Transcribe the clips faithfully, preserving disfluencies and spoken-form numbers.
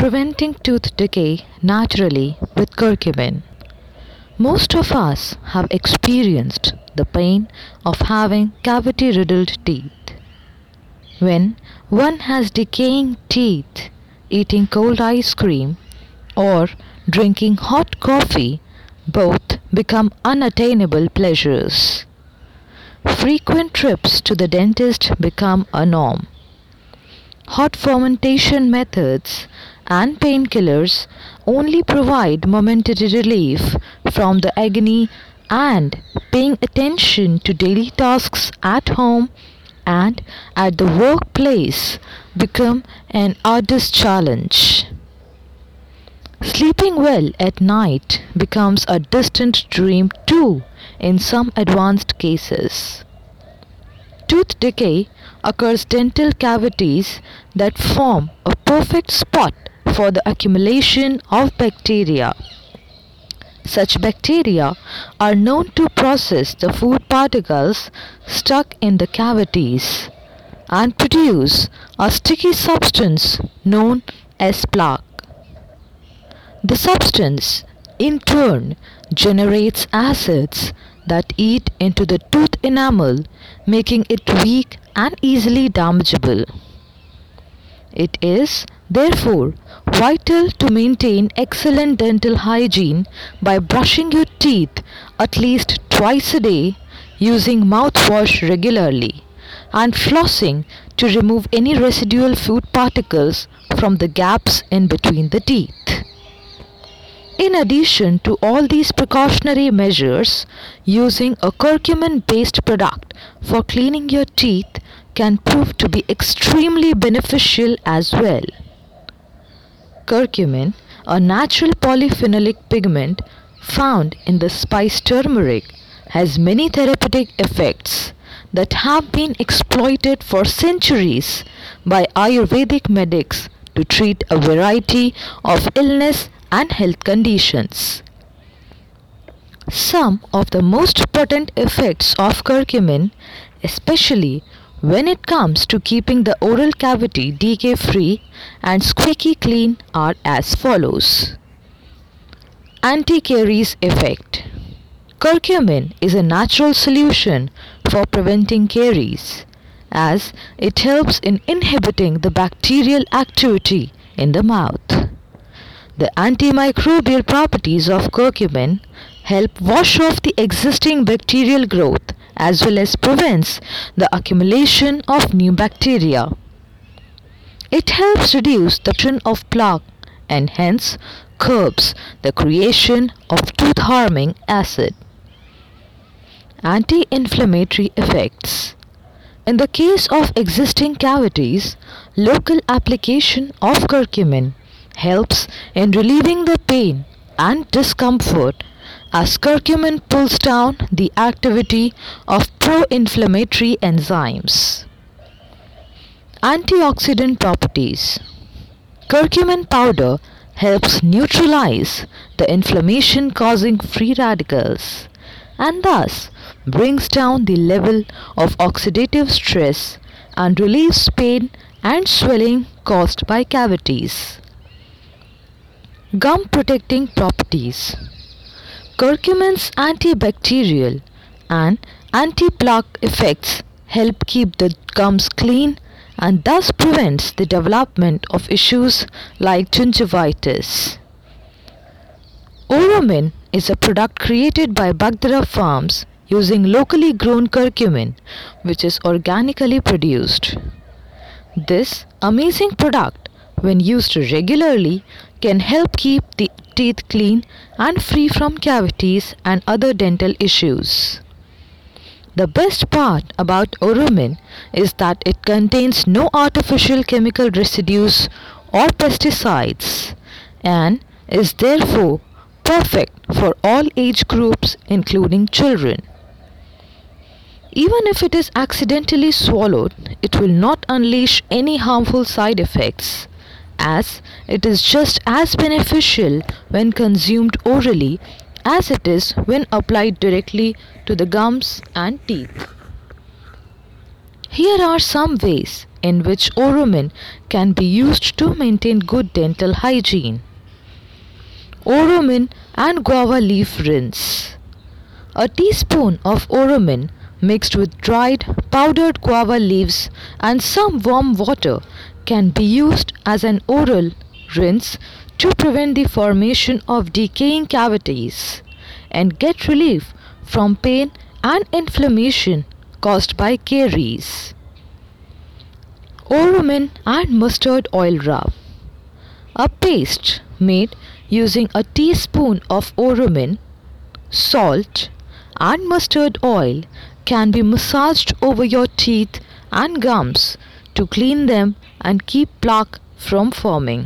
preventing tooth decay naturally with curcumin. Most of us have experienced the pain of having cavity-riddled teeth. When one has decaying teeth, eating cold ice cream or drinking hot coffee both become unattainable pleasures. Frequent trips to the dentist become a norm. Hot fermentation methods and painkillers only provide momentary relief from the agony, and paying attention to daily tasks at home and at the workplace become an arduous challenge. Sleeping well at night becomes a distant dream too in some advanced cases. Tooth decay occurs dental cavities that form a perfect spot for the accumulation of bacteria. Such bacteria are known to process the food particles stuck in the cavities and produce a sticky substance known as plaque. The substance, in turn, generates acids that eat into the tooth enamel, making it weak and easily damageable. It is, therefore, vital to maintain excellent dental hygiene by brushing your teeth at least twice a day, using mouthwash regularly, and flossing to remove any residual food particles from the gaps in between the teeth. In addition to all these precautionary measures, using a curcumin-based product for cleaning your teeth can prove to be extremely beneficial as well. Curcumin, a natural polyphenolic pigment found in the spice turmeric, has many therapeutic effects that have been exploited for centuries by Ayurvedic medics to treat a variety of illness and health conditions. Some of the most potent effects of curcumin, especially when it comes to keeping the oral cavity decay-free and squeaky clean, are as follows. Anti-caries effect. Curcumin is a natural solution for preventing caries, as it helps in inhibiting the bacterial activity in the mouth. The antimicrobial properties of curcumin help wash off the existing bacterial growth as well as prevents the accumulation of new bacteria. It helps reduce the production of plaque and hence curbs the creation of tooth-harming acid. Anti-inflammatory effects. In the case of existing cavities, local application of curcumin helps in relieving the pain and discomfort, as curcumin pulls down the activity of pro-inflammatory enzymes. Antioxidant properties. Curcumin powder helps neutralize the inflammation-causing free radicals and thus brings down the level of oxidative stress and relieves pain and swelling caused by cavities. Gum protecting properties. Curcumin's antibacterial and anti-plaque effects help keep the gums clean and thus prevents the development of issues like gingivitis. Oromin is a product created by Bagdara Farms using locally grown curcumin, which is organically produced. This amazing product, when used regularly, can help keep the teeth clean and free from cavities and other dental issues. The best part about Oromin is that it contains no artificial chemical residues or pesticides and is therefore perfect for all age groups including children. Even if it is accidentally swallowed, it will not unleash any harmful side effects, as it is just as beneficial when consumed orally as it is when applied directly to the gums and teeth. Here are some ways in which Oromin can be used to maintain good dental hygiene. Oromin and guava leaf rinse. A teaspoon of Oromin mixed with dried powdered guava leaves and some warm water can be used as an oral rinse to prevent the formation of decaying cavities and get relief from pain and inflammation caused by caries. Oromin and mustard oil rub. A paste made using a teaspoon of Oromin, salt and mustard oil can be massaged over your teeth and gums to clean them and keep plaque from forming.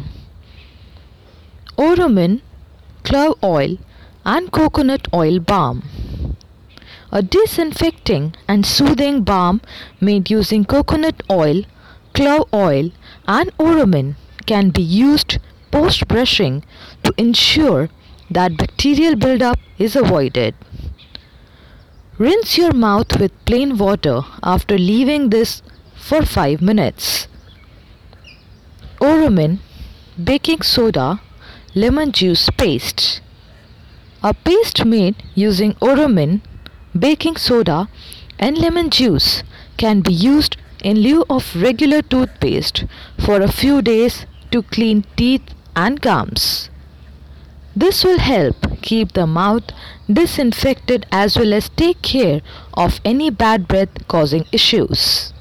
Oromin, clove oil and coconut oil balm. A disinfecting and soothing balm made using coconut oil, clove oil and Oromin can be used post-brushing to ensure that bacterial buildup is avoided. Rinse your mouth with plain water after leaving this for five minutes. Oromin, baking soda, lemon juice paste. A paste made using Oromin, baking soda and lemon juice can be used in lieu of regular toothpaste for a few days to clean teeth and gums. This will help keep the mouth disinfected as well as take care of any bad breath causing issues.